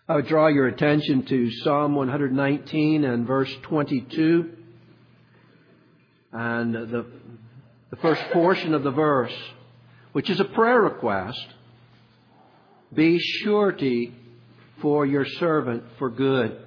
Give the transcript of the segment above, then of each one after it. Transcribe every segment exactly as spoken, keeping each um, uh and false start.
I would draw your attention to Psalm one nineteen and verse twenty-two. And the, the first portion of the verse, which is a prayer request, be surety for your servant for good.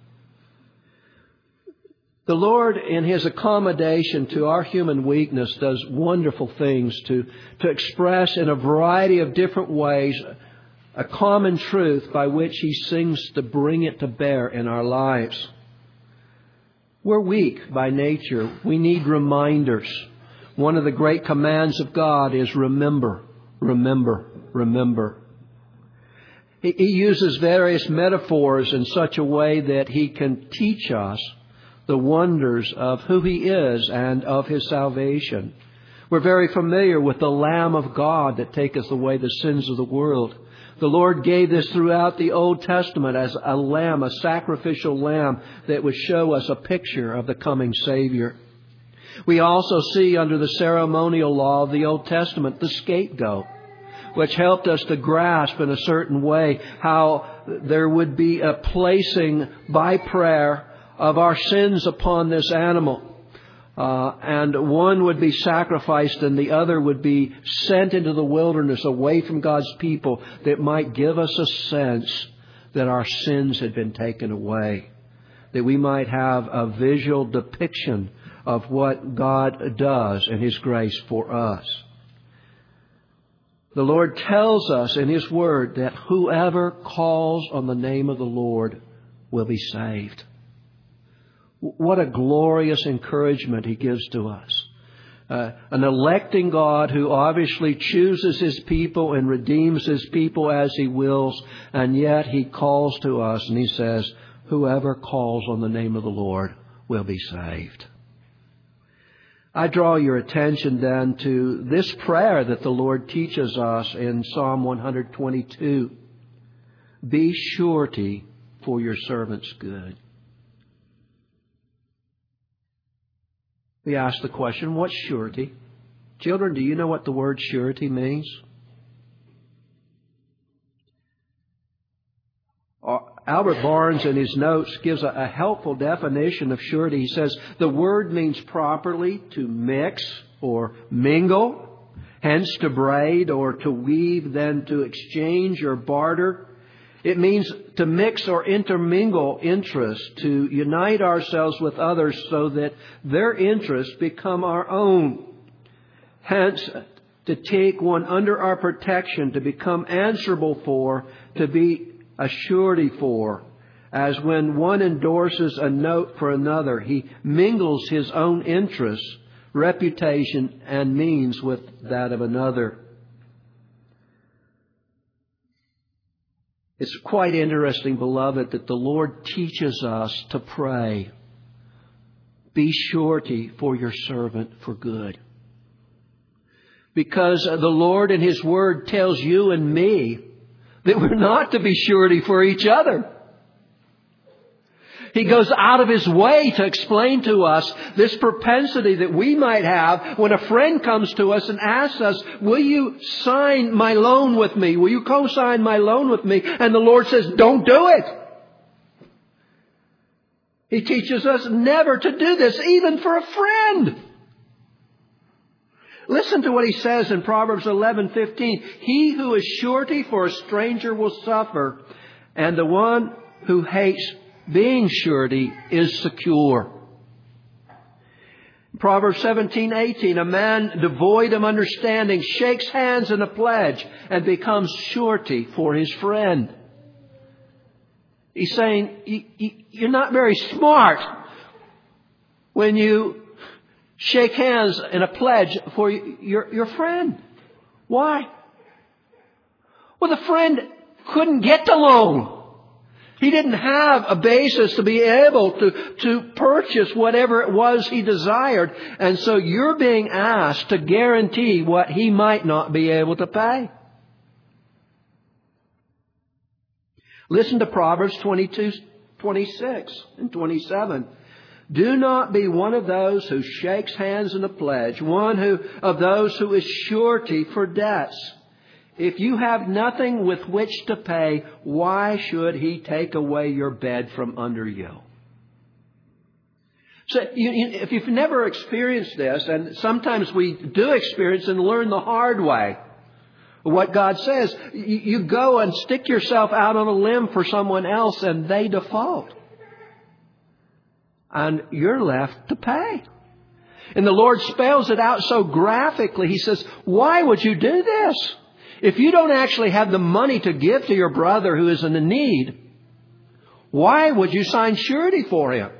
The Lord, in His accommodation to our human weakness, does wonderful things to, to express in a variety of different ways a common truth by which He seems to bring it to bear in our lives. We're weak by nature. We need reminders. One of the great commands of God is remember, remember, remember. He, he uses various metaphors in such a way that He can teach us the wonders of who He is and of His salvation. We're very familiar with the Lamb of God that taketh away the sins of the world. The Lord gave this throughout the Old Testament as a lamb, a sacrificial lamb that would show us a picture of the coming Savior. We also see under the ceremonial law of the Old Testament the scapegoat, which helped us to grasp in a certain way how there would be a placing by prayer of our sins upon this animal. Uh, and one would be sacrificed and the other would be sent into the wilderness away from God's people, that might give us a sense that our sins had been taken away, that we might have a visual depiction of what God does in His grace for us. The Lord tells us in His Word that whoever calls on the name of the Lord will be saved. What a glorious encouragement He gives to us. Uh, an electing God who obviously chooses His people and redeems His people as He wills, and yet He calls to us and He says, whoever calls on the name of the Lord will be saved. I draw your attention then to this prayer that the Lord teaches us in Psalm one twenty-two. Be surety for your servant's good. We ask the question, what's surety? Children, do you know what the word surety means? Albert Barnes in his notes gives a, a helpful definition of surety. He says, the word means properly to mix or mingle, hence to braid or to weave, then to exchange or barter. It means to mix or intermingle interests, to unite ourselves with others so that their interests become our own. Hence, to take one under our protection, to become answerable for, to be a surety for. As when one endorses a note for another, he mingles his own interests, reputation, and means with that of another. It's quite interesting, beloved, that the Lord teaches us to pray, be surety for your servant for good. Because the Lord in His Word tells you and me that we're not to be surety for each other. He goes out of His way to explain to us this propensity that we might have when a friend comes to us and asks us, will you sign my loan with me? Will you co-sign my loan with me? And the Lord says, don't do it. He teaches us never to do this, even for a friend. Listen to what He says in Proverbs eleven fifteen. He who is surety for a stranger will suffer, and the one who hates being surety is secure. Proverbs seventeen eighteen, a man devoid of understanding shakes hands in a pledge and becomes surety for his friend. He's saying, you're not very smart when you shake hands in a pledge for your, your friend. Why? Well, the friend couldn't get the loan. He didn't have a basis to be able to, to purchase whatever it was he desired. And so you're being asked to guarantee what he might not be able to pay. Listen to Proverbs twenty-two, twenty-six and twenty-seven. Do not be one of those who shakes hands in a pledge, one who of those who is surety for debts. If you have nothing with which to pay, why should He take away your bed from under you? So you, you, if you've never experienced this, and sometimes we do experience and learn the hard way, what God says, you, you go and stick yourself out on a limb for someone else and they default. And you're left to pay. And the Lord spells it out so graphically. He says, why would you do this? If you don't actually have the money to give to your brother who is in need, why would you sign surety for him?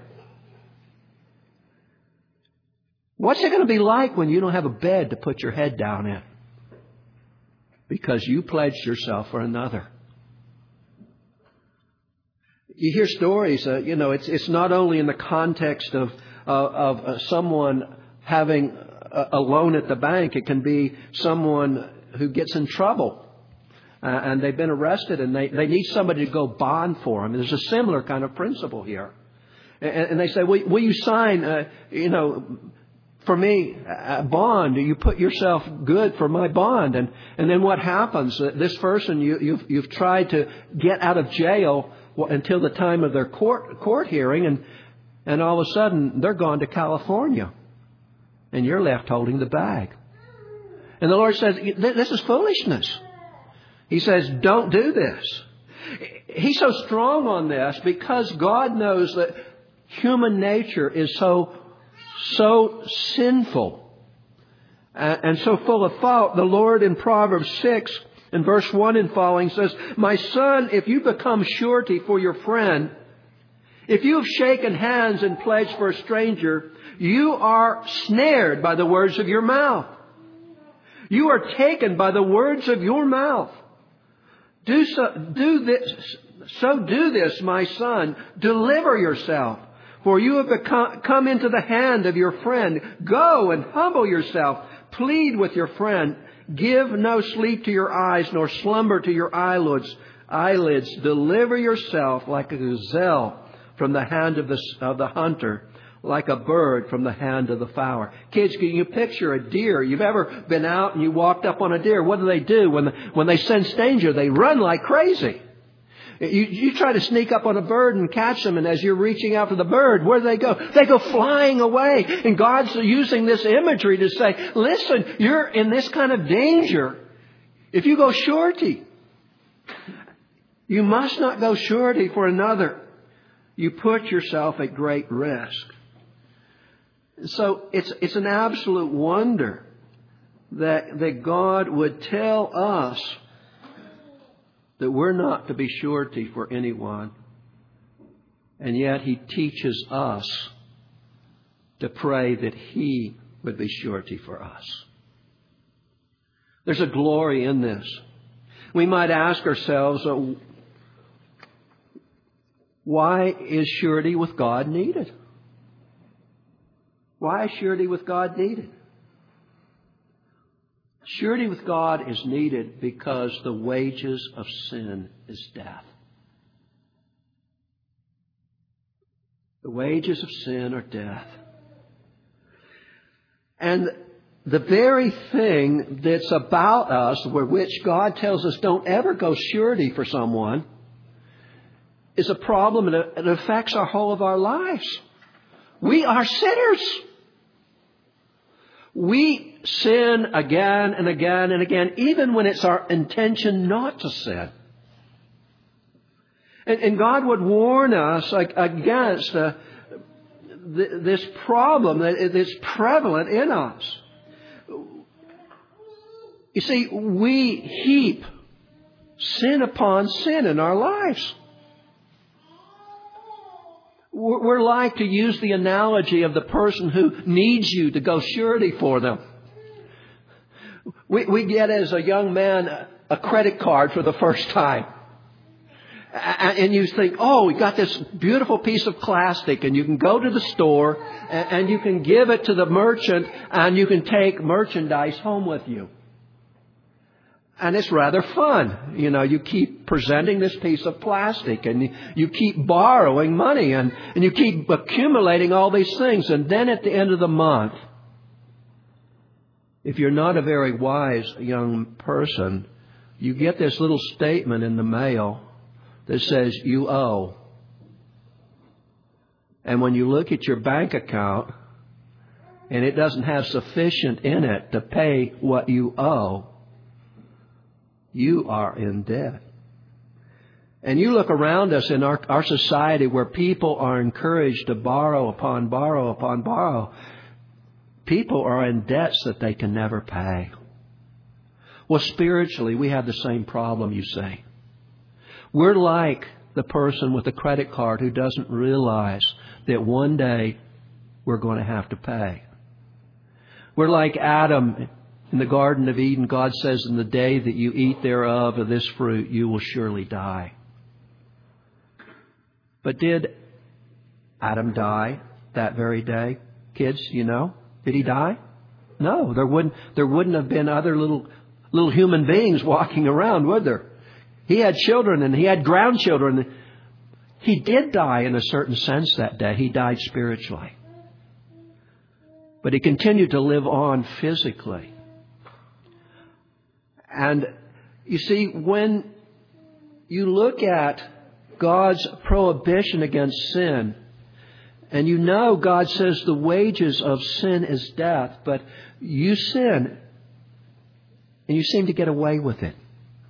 What's it going to be like when you don't have a bed to put your head down in? Because you pledged yourself for another. You hear stories, uh, you know, it's it's not only in the context of, uh, of uh, someone having a, a loan at the bank. It can be someone who gets in trouble uh, and they've been arrested and they, they need somebody to go bond for them. There's a similar kind of principle here. And, and they say, will, will you sign, uh, you know, for me, a bond? You put yourself good for my bond. And, and then what happens? Uh, this person, you, you've, you've tried to get out of jail until the time of their court court hearing, and and all of a sudden they're gone to California, and you're left holding the bag. And the Lord says, this is foolishness. He says, don't do this. He's so strong on this because God knows that human nature is so so sinful and so full of fault. The Lord in Proverbs six in verse one and following says, my son, if you become surety for your friend, if you have shaken hands and pledged for a stranger, you are snared by the words of your mouth. You are taken by the words of your mouth. Do so, do this, so do this, my son. Deliver yourself, for you have become, come into the hand of your friend. Go and humble yourself. Plead with your friend. Give no sleep to your eyes, nor slumber to your eyelids. Eyelids. Deliver yourself like a gazelle from the hand of the of the hunter, like a bird from the hand of the fowler. Kids, can you picture a deer? You've ever been out and you walked up on a deer? What do they do when the, when they sense danger? They run like crazy. You, you try to sneak up on a bird and catch them, and as you're reaching out for the bird, where do they go? They go flying away. And God's using this imagery to say, listen, you're in this kind of danger. If you go surety, you must not go surety for another. You put yourself at great risk. So it's it's an absolute wonder that that God would tell us that we're not to be surety for anyone. And yet He teaches us to pray that He would be surety for us. There's a glory in this. We might ask ourselves, uh, why is surety with God needed? Why is surety with God needed? Surety with God is needed because the wages of sin is death. The wages of sin are death. And the very thing that's about us, where which God tells us don't ever go surety for someone, is a problem and it affects our whole of our lives. We are sinners. We sin again and again and again, even when it's our intention not to sin. And, and God would warn us against uh, th- this problem that is prevalent in us. You see, we heap sin upon sin in our lives. We're like, to use the analogy of the person who needs you to go surety for them. We, we get as a young man a credit card for the first time. And you think, oh, we got this beautiful piece of plastic, and you can go to the store and you can give it to the merchant and you can take merchandise home with you. And it's rather fun. You know, you keep presenting this piece of plastic and you, you keep borrowing money and, and you keep accumulating all these things. And then at the end of the month, if you're not a very wise young person, you get this little statement in the mail that says you owe. And when you look at your bank account and it doesn't have sufficient in it to pay what you owe, you are in debt. And you look around us in our, our society where people are encouraged to borrow upon borrow upon borrow. People are in debts that they can never pay. Well, spiritually, we have the same problem, you see. We're like the person with the credit card who doesn't realize that one day we're going to have to pay. We're like Adam in the Garden of Eden. God says, in the day that you eat thereof of this fruit, you will surely die. But did Adam die that very day? Kids, you know? Did he die? No, there wouldn't, there wouldn't have been other little, little human beings walking around, would there? He had children and he had grandchildren. He did die in a certain sense that day. He died spiritually. But he continued to live on physically. And you see, when you look at God's prohibition against sin, and you know God says the wages of sin is death, but you sin and you seem to get away with it.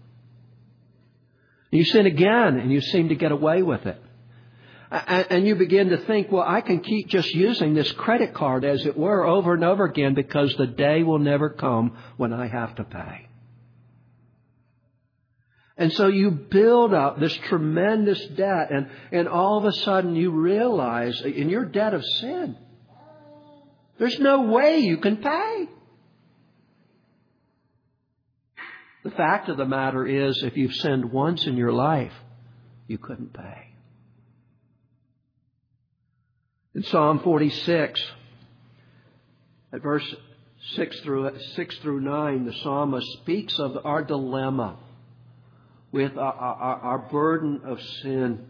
You sin again and you seem to get away with it. And you begin to think, well, I can keep just using this credit card, as it were, over and over again, because the day will never come when I have to pay. And so you build up this tremendous debt, and, and all of a sudden you realize in your debt of sin, there's no way you can pay. The fact of the matter is, if you've sinned once in your life, you couldn't pay. In Psalm forty-six, at verse six through, six through nine, the psalmist speaks of our dilemma with our, our, our burden of sin.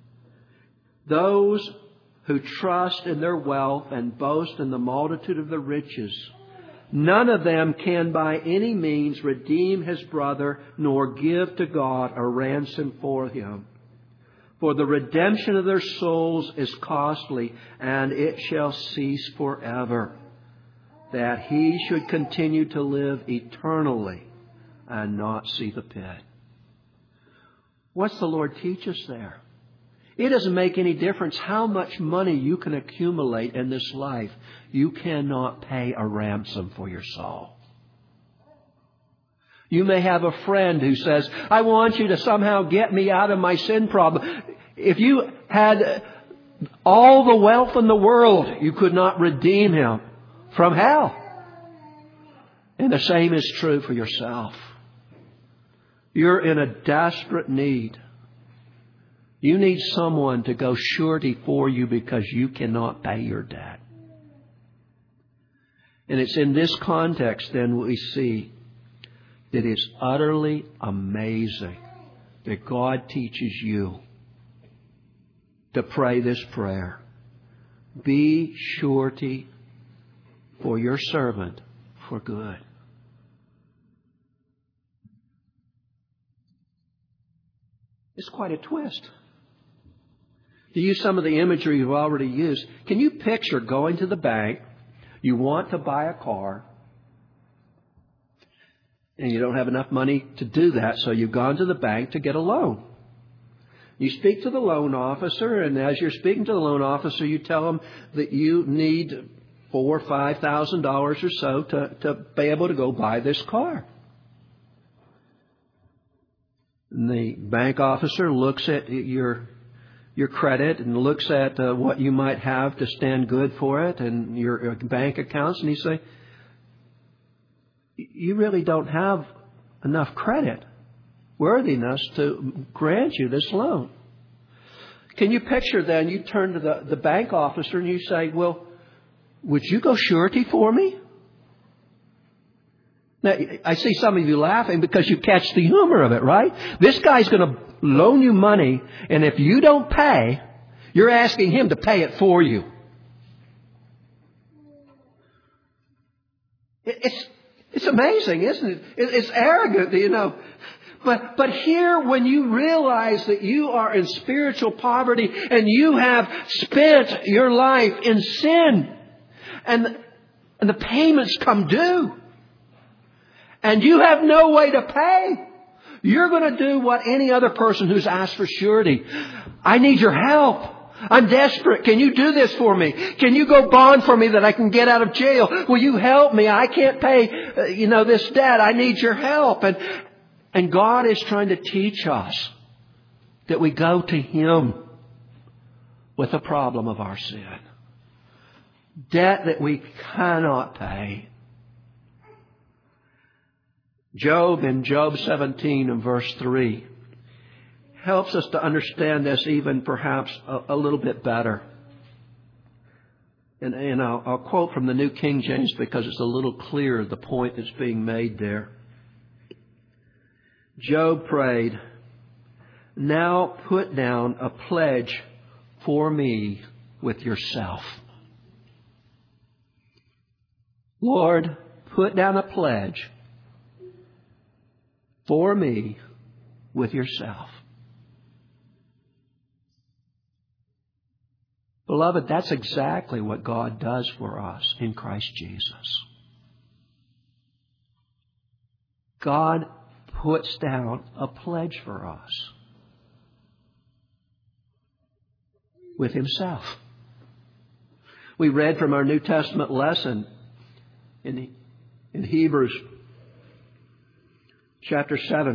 Those who trust in their wealth and boast in the multitude of the riches, none of them can by any means redeem his brother, nor give to God a ransom for him. For the redemption of their souls is costly, and it shall cease forever, that he should continue to live eternally and not see the pit. What's the Lord teach us there? It doesn't make any difference how much money you can accumulate in this life. You cannot pay a ransom for your soul. You may have a friend who says, I want you to somehow get me out of my sin problem. If you had all the wealth in the world, you could not redeem him from hell. And the same is true for yourself. You're in a desperate need. You need someone to go surety for you because you cannot pay your debt. And it's in this context then we see that it's utterly amazing that God teaches you to pray this prayer. Be surety for your servant for good. It's quite a twist. To use some of the imagery you've already used, can you picture going to the bank, you want to buy a car, and you don't have enough money to do that, so you've gone to the bank to get a loan. You speak to the loan officer, and as you're speaking to the loan officer, you tell him that you need four or five thousand dollars or so to, to be able to go buy this car. And the bank officer looks at your your credit and looks at uh, what you might have to stand good for it and your, your bank accounts, and he say, you really don't have enough credit worthiness to grant you this loan. Can you picture then, you turn to the, the bank officer and you say, well, would you go surety for me? Now, I see some of you laughing because you catch the humor of it, right? This guy's going to loan you money, and if you don't pay, you're asking him to pay it for you. It's, it's amazing, isn't it? It's arrogant, you know. But, but here, when you realize that you are in spiritual poverty and you have spent your life in sin and, and the payments come due and you have no way to pay, you're going to do what any other person who's asked for surety. I need your help. I'm desperate. Can you do this for me? Can you go bond for me that I can get out of jail? Will you help me? I can't pay, uh, you know, this debt. I need your help. And, and God is trying to teach us that we go to Him with the problem of our sin. Debt that we cannot pay. Job in Job seventeen and verse three helps us to understand this even perhaps a, a little bit better. And, and I'll, I'll quote from the New King James because it's a little clearer, the point that's being made there. Job prayed, "Now put down a pledge for me with yourself." Lord, put down a pledge for me with yourself. Beloved, that's exactly what God does for us in Christ Jesus. God puts down a pledge for us with Himself. We read from our New Testament lesson in, in Hebrews chapter seven,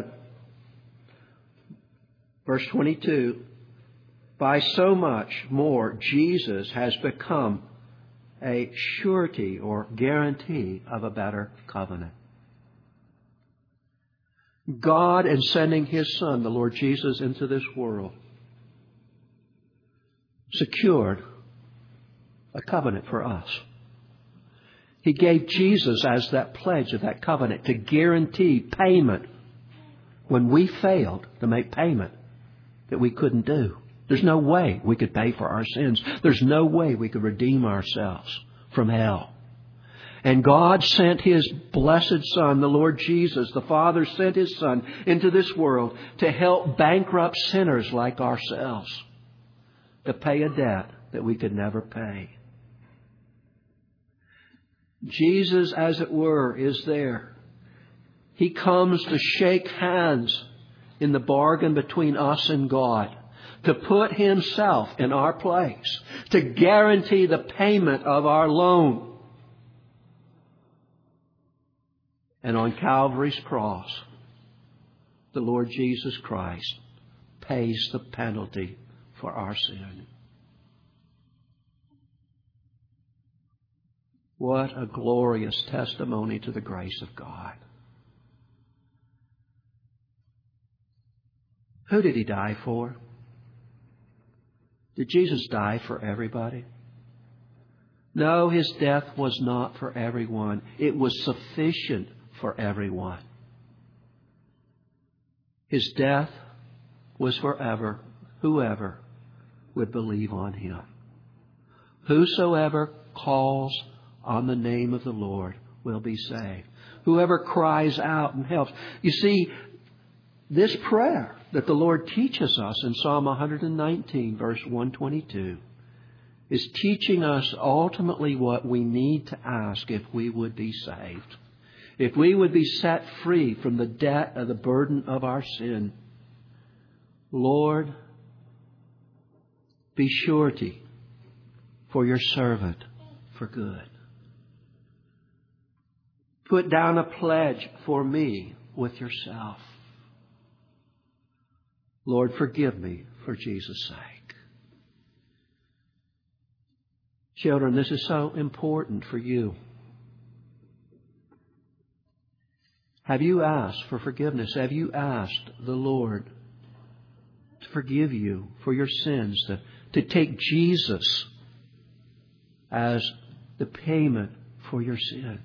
verse twenty-two. By so much more, Jesus has become a surety or guarantee of a better covenant. God, in sending His Son, the Lord Jesus, into this world, secured a covenant for us. He gave Jesus as that pledge of that covenant to guarantee payment when we failed to make payment that we couldn't do. There's no way we could pay for our sins. There's no way we could redeem ourselves from hell. And God sent His blessed Son, the Lord Jesus. The Father sent His Son into this world to help bankrupt sinners like ourselves to pay a debt that we could never pay. Jesus, as it were, is there. He comes to shake hands in the bargain between us and God, to put Himself in our place, to guarantee the payment of our loan. And on Calvary's cross, the Lord Jesus Christ pays the penalty for our sin. What a glorious testimony to the grace of God. Who did He die for? Did Jesus die for everybody? No, His death was not for everyone. It was sufficient for everyone. His death was forever, whoever would believe on Him. Whosoever calls on the name of the Lord will be saved. Whoever cries out and helps. You see, this prayer that the Lord teaches us in Psalm one nineteen, verse one twenty-two, is teaching us ultimately what we need to ask if we would be saved. If we would be set free from the debt of the burden of our sin. Lord, be surety for your servant for good. Put down a pledge for me with yourself. Lord, forgive me for Jesus' sake. Children, this is so important for you. Have you asked for forgiveness? Have you asked the Lord to forgive you for your sins, to, to take Jesus as the payment for your sin?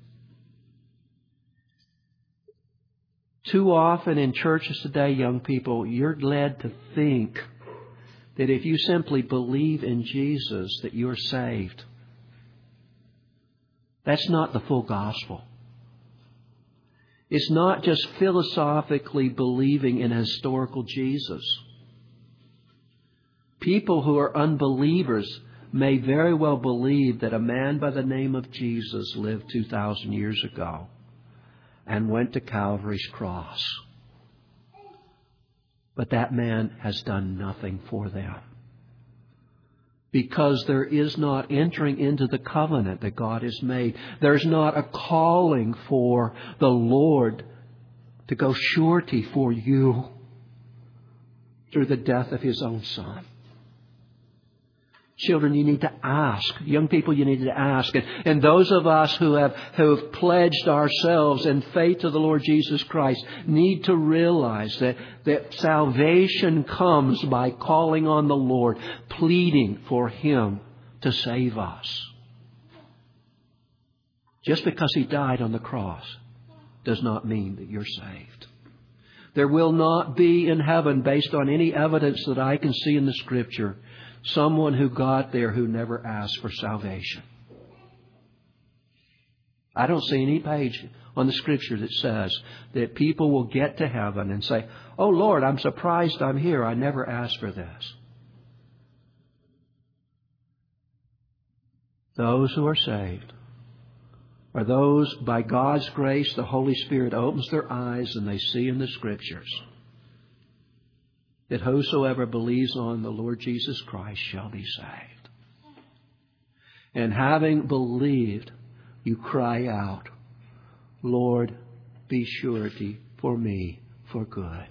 Too often in churches today, young people, you're led to think that if you simply believe in Jesus, that you're saved. That's not the full gospel. It's not just philosophically believing in a historical Jesus. People who are unbelievers may very well believe that a man by the name of Jesus lived two thousand years ago and went to Calvary's cross. But that man has done nothing for them. Because there is not entering into the covenant that God has made. There's not a calling for the Lord to go surety for you through the death of His own Son. Children, you need to ask. Young people, you need to ask. And, and those of us who have, who have pledged ourselves in faith to the Lord Jesus Christ need to realize that, that salvation comes by calling on the Lord, pleading for Him to save us. Just because He died on the cross does not mean that you're saved. There will not be in heaven, based on any evidence that I can see in the Scripture, someone who got there who never asked for salvation. I don't see any page on the Scripture that says that people will get to heaven and say, "Oh Lord, I'm surprised I'm here. I never asked for this." Those who are saved are those, by God's grace, the Holy Spirit opens their eyes and they see in the Scriptures that whosoever believes on the Lord Jesus Christ shall be saved. And having believed, you cry out, "Lord, be surety for me for good."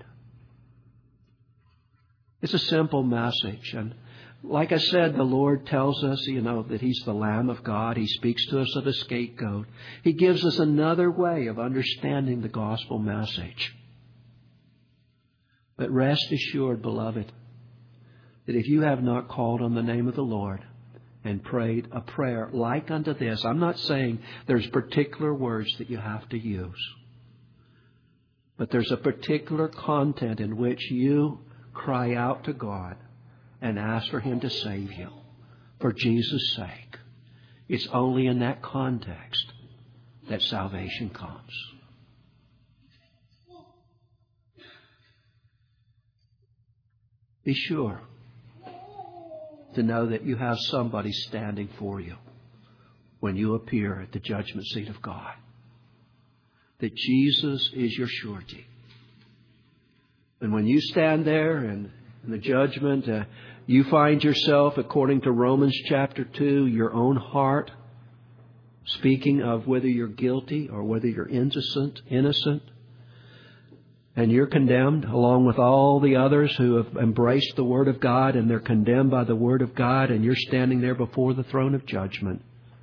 It's a simple message. And like I said, the Lord tells us, you know, that He's the Lamb of God. He speaks to us of a scapegoat. He gives us another way of understanding the gospel message. But rest assured, beloved, that if you have not called on the name of the Lord and prayed a prayer like unto this, I'm not saying there's particular words that you have to use, but there's a particular content in which you cry out to God and ask for Him to save you for Jesus' sake. It's only in that context that salvation comes. Be sure to know that you have somebody standing for you when you appear at the judgment seat of God. That Jesus is your surety. And when you stand there and in the judgment, uh, you find yourself, according to Romans chapter two, your own heart speaking of whether you're guilty or whether you're innocent, innocent. And you're condemned along with all the others who have embraced the Word of God, and they're condemned by the Word of God, and you're standing there before the throne of judgment.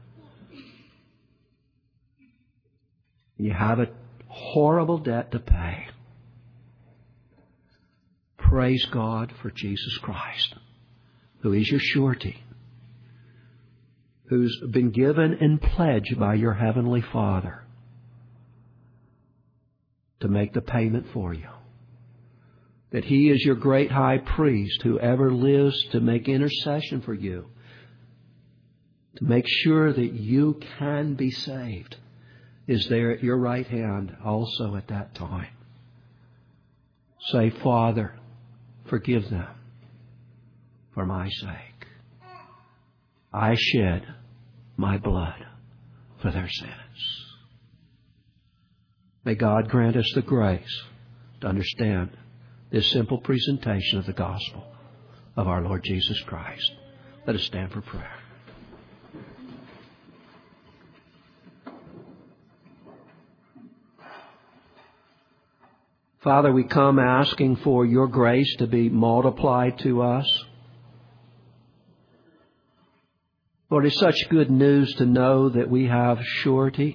You have a horrible debt to pay. Praise God for Jesus Christ, who is your surety, who's been given in pledge by your Heavenly Father to make the payment for you. That He is your great high priest who ever lives to make intercession for you, to make sure that you can be saved, is there at your right hand also at that time. Say, "Father, forgive them for my sake. I shed my blood for their sins." May God grant us the grace to understand this simple presentation of the gospel of our Lord Jesus Christ. Let us stand for prayer. Father, we come asking for Your grace to be multiplied to us. Lord, it's such good news to know that we have surety.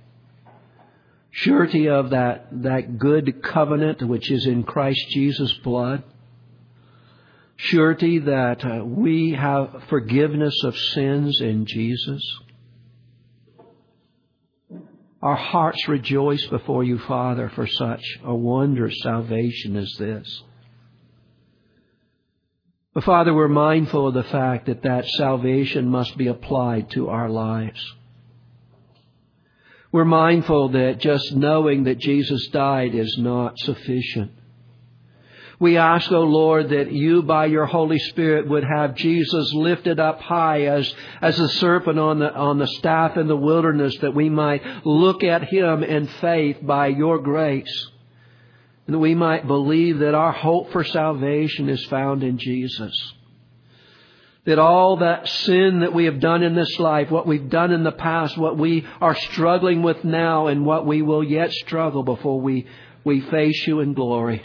Surety of that, that good covenant which is in Christ Jesus' blood. Surety that uh, we have forgiveness of sins in Jesus. Our hearts rejoice before You, Father, for such a wondrous salvation as this. But Father, we're mindful of the fact that that salvation must be applied to our lives. We're mindful that just knowing that Jesus died is not sufficient. We ask, O Lord, that You by Your Holy Spirit would have Jesus lifted up high as, as a serpent on the, on the staff in the wilderness, that we might look at Him in faith by Your grace. And that we might believe that our hope for salvation is found in Jesus. That all that sin that we have done in this life, what we've done in the past, what we are struggling with now, and what we will yet struggle before we, we face You in glory.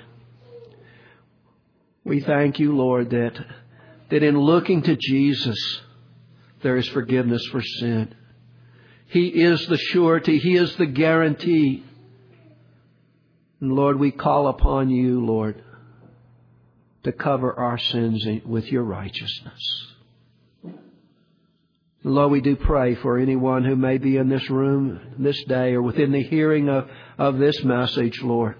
We thank You, Lord, that, that in looking to Jesus, there is forgiveness for sin. He is the surety. He is the guarantee. And Lord, we call upon You, Lord, to cover our sins with Your righteousness. Lord, we do pray for anyone who may be in this room this day or within the hearing of, of this message, Lord,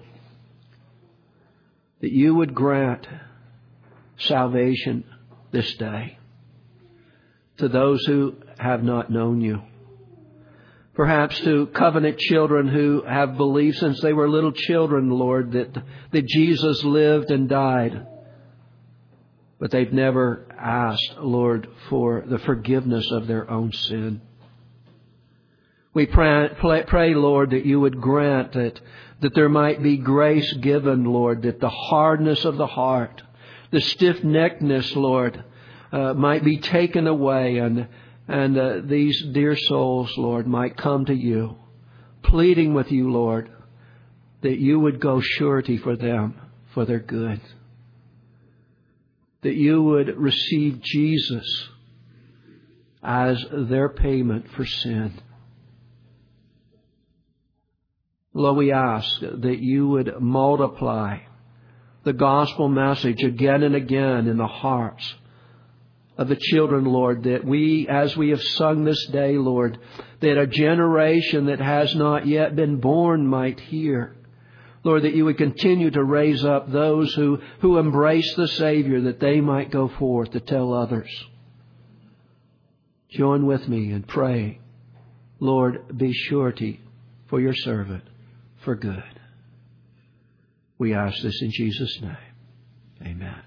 that You would grant salvation this day to those who have not known You. Perhaps to covenant children who have believed since they were little children, Lord, that, that Jesus lived and died. But they've never asked, Lord, for the forgiveness of their own sin. We pray, pray, Lord, that You would grant that, that there might be grace given, Lord, that the hardness of the heart, the stiff-neckedness, Lord, uh, might be taken away, and and uh, these dear souls, Lord, might come to You, pleading with You, Lord, that You would go surety for them, for their good. That You would receive Jesus as their payment for sin. Lord, we ask that You would multiply the gospel message again and again in the hearts of the children, Lord, that we, as we have sung this day, Lord, that a generation that has not yet been born might hear. Lord, that You would continue to raise up those who, who embrace the Savior, that they might go forth to tell others. Join with me and pray, Lord, be surety for Your servant for good. We ask this in Jesus' name. Amen.